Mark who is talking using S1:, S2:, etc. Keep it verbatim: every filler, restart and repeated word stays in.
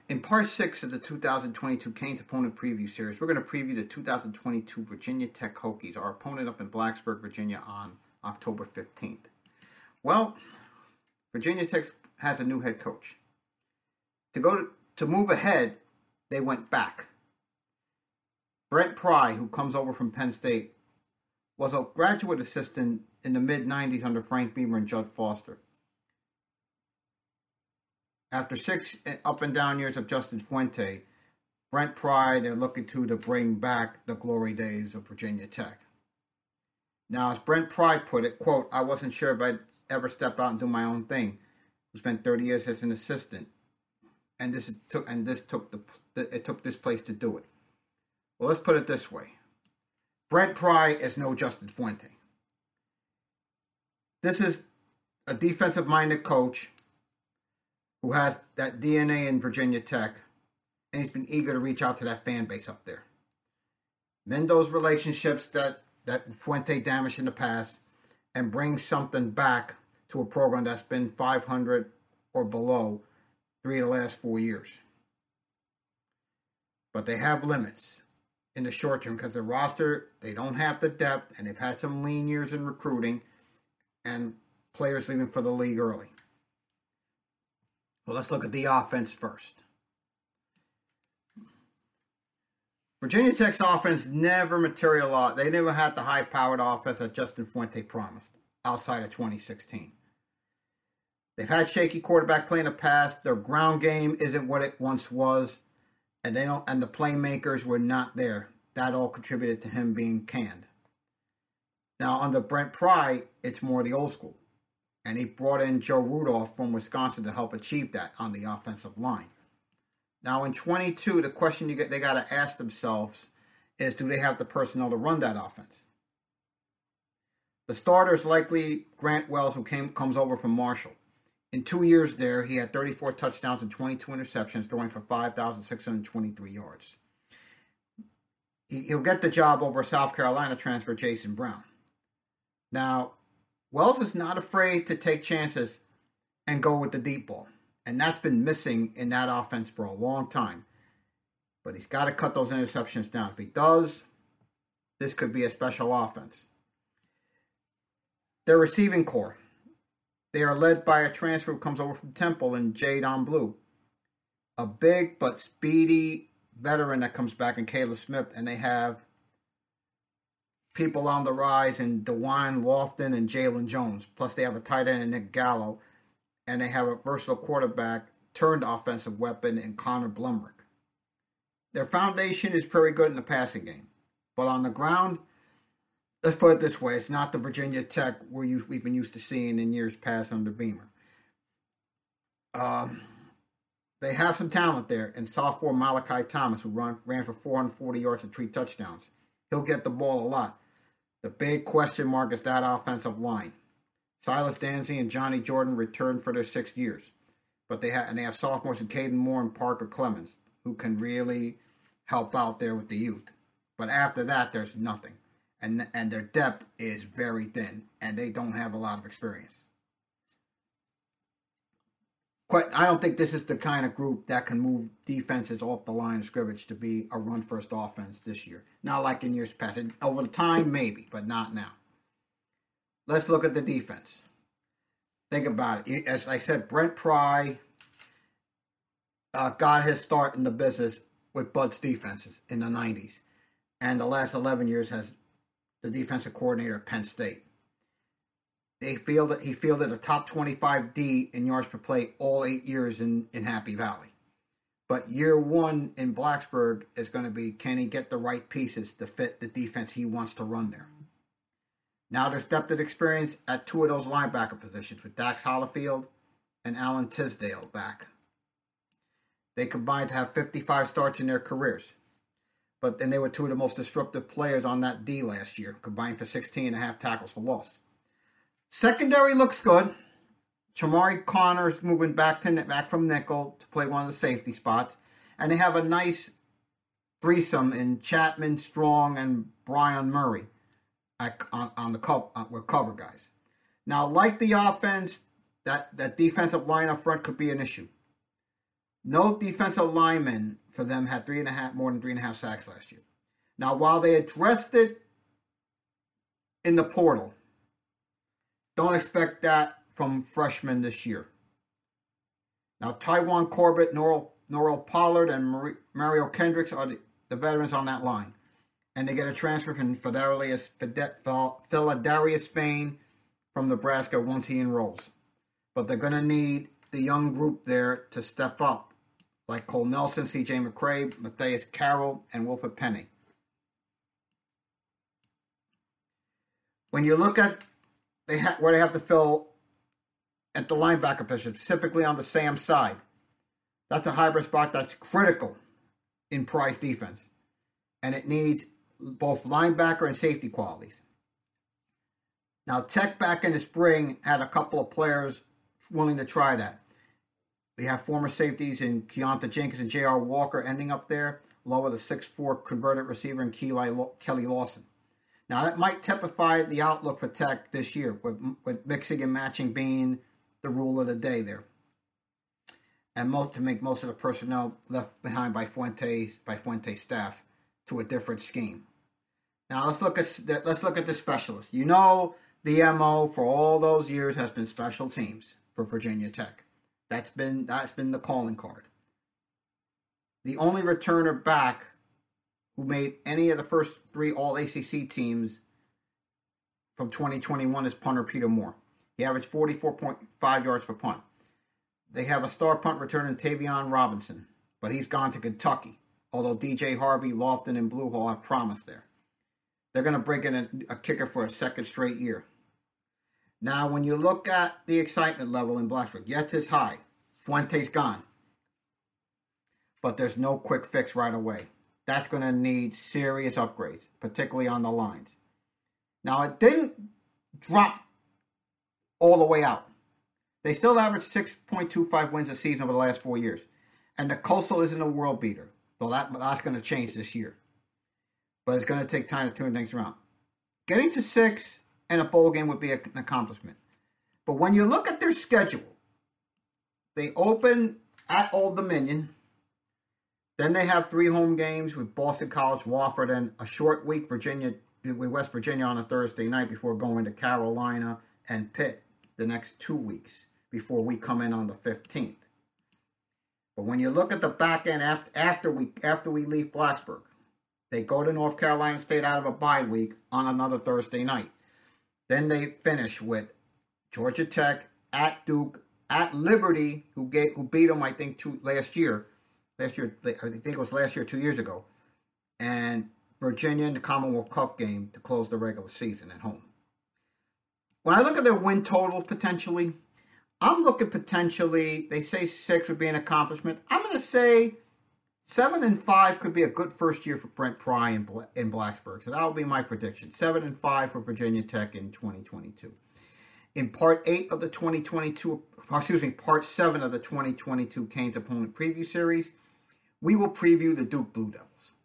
S1: In part six of the two thousand twenty-two Canes opponent preview series, we're going to preview the two thousand twenty-two Virginia Tech Hokies, our opponent up in Blacksburg, Virginia on October fifteenth. Well, Virginia Tech has a new head coach. To go to, to move ahead, they went back. Brent Pry, who comes over from Penn State, was a graduate assistant in the mid nineties under Frank Beamer and Judd Foster. After six up and down years of Justin Fuente, Brent Pry, they're looking to to bring back the glory days of Virginia Tech. Now, as Brent Pry put it, quote, "I wasn't sure if I'd ever step out and do my own thing. I spent thirty years as an assistant, and this took and this took the it took this place to do it." Well, let's put it this way: Brent Pry is no Justin Fuente. This is a defensive-minded coach who has that D N A in Virginia Tech, and he's been eager to reach out to that fan base up there. Mend those relationships that, that Fuente damaged in the past and bring something back to a program that's been five hundred or below three of the last four years. But they have limits in the short term because the roster, they don't have the depth, and they've had some lean years in recruiting and players leaving for the league early. Well, let's look at the offense first. Virginia Tech's offense never materialized. They never had the high-powered offense that Justin Fuente promised outside of twenty sixteen. They've had shaky quarterback play in the past. Their ground game isn't what it once was, and they don't. And the playmakers were not there. That all contributed to him being canned. Now, under Brent Pry, it's more the old school. And he brought in Joe Rudolph from Wisconsin to help achieve that on the offensive line. Now, in twenty-two, the question you get, they got to ask themselves is, do they have the personnel to run that offense? The starter is likely Grant Wells, who came comes over from Marshall. In two years there, he had thirty-four touchdowns and twenty-two interceptions, throwing for five thousand six hundred twenty-three yards. He'll get the job over South Carolina transfer Jason Brown. Now, Wells is not afraid to take chances and go with the deep ball. And that's been missing in that offense for a long time. But he's got to cut those interceptions down. If he does, this could be a special offense. Their receiving core. They are led by a transfer who comes over from Temple in Jadon Blue. A big but speedy veteran that comes back in Caleb Smith. And they have people on the rise in DeWine Lofton and Jalen Jones. Plus, they have a tight end in Nick Gallo. And they have a versatile quarterback turned offensive weapon in Connor Blumrick. Their foundation is very good in the passing game. But on the ground, let's put it this way. It's not the Virginia Tech we're used, we've been used to seeing in years past under Beamer. Um, they have some talent there. And sophomore Malachi Thomas, who run, ran for four hundred forty yards and three touchdowns. He'll get the ball a lot. The big question mark is that offensive line. Silas Danzy and Johnny Jordan returned for their sixth years. But they have and they have sophomores in Caden Moore and Parker Clemens, who can really help out there with the youth. But after that, there's nothing. And, and their depth is very thin, and they don't have a lot of experience. Quite, I don't think this is the kind of group that can move defenses off the line of scrimmage to be a run-first offense this year. Not like in years past. Over time, maybe, but not now. Let's look at the defense. Think about it. As I said, Brent Pry uh, got his start in the business with Bud's defenses in the nineties. And the last eleven years has the defensive coordinator at Penn State. They feel that he fielded a top twenty-five D in yards per play all eight years in, in Happy Valley. But year one in Blacksburg is going to be, can he get the right pieces to fit the defense he wants to run there? Now there's depth of experience at two of those linebacker positions with Dax Hollifield and Alan Tisdale back. They combined to have fifty-five starts in their careers. But then they were two of the most disruptive players on that D last year, combined for sixteen and a half tackles for loss. Secondary looks good. Chamari Connor's moving back to back from nickel to play one of the safety spots. And they have a nice threesome in Chapman, Strong, and Brian Murray on, on the cover, with cover guys. Now, like the offense, that, that defensive line up front could be an issue. No defensive lineman for them had three and a half, more than three and a half sacks last year. Now, while they addressed it in the portal, don't expect that from freshmen this year. Now, Tywan Corbett, Norrell, Norrell Pollard, and Mario Kendricks are the, the veterans on that line. And they get a transfer from Philadarius, Philadarius Fain from Nebraska once he enrolls. But they're going to need the young group there to step up, like Cole Nelson, C J McCrae, Matthias Carroll, and Wilford Penny. When you look at they ha- where they have to fill at the linebacker position, specifically on the Sam side, that's a hybrid spot that's critical in Price defense. And it needs both linebacker and safety qualities. Now, Tech back in the spring had a couple of players willing to try that. We have former safeties in Keonta Jenkins and J R Walker ending up there, along with a six foot four converted receiver in Kelly Lawson. Now, that might typify the outlook for Tech this year, with, with mixing and matching being the rule of the day there. And most to make most of the personnel left behind by Fuente's by Fuente's staff to a different scheme. Now let's look at let's look at the specialists. You know the M O for all those years has been special teams for Virginia Tech. That's been that's been the calling card. The only returner back who made any of the first three All A C C teams from twenty twenty-one is punter Peter Moore. He averaged forty-four point five yards per punt. They have a star punt returner in Tavion Robinson, but he's gone to Kentucky, although D J Harvey, Lofton, and Blue Hall have promise there. They're going to bring in a, a kicker for a second straight year. Now, when you look at the excitement level in Blacksburg, yes, it's high. Fuente's gone. But there's no quick fix right away. That's going to need serious upgrades, particularly on the lines. Now, it didn't drop all the way out. They still average six point two five wins a season over the last four years. And the Coastal isn't a world beater, though that, that's going to change this year. But it's going to take time to turn things around. Getting to six and a bowl game would be an accomplishment. But when you look at their schedule, they open at Old Dominion. Then they have three home games with Boston College, Wofford, and a short week Virginia with West Virginia on a Thursday night before going to Carolina and Pitt the next two weeks before we come in on the fifteenth. But when you look at the back end after after we after we leave Blacksburg, they go to North Carolina State out of a bye week on another Thursday night. Then they finish with Georgia Tech, at Duke, at Liberty, who gave, who beat them, I think, two, last year. Last year, I think it was last year, two years ago. And Virginia in the Commonwealth Cup game to close the regular season at home. When I look at their win totals potentially, I'm looking potentially, they say six would be an accomplishment. I'm going to say seven and five could be a good first year for Brent Pry in, Bla- in Blacksburg. So that will be my prediction. Seven and five for Virginia Tech in twenty twenty-two. In part eight of the twenty twenty-two, excuse me, part seven of the twenty twenty-two Canes opponent preview series, we will preview the Duke Blue Devils.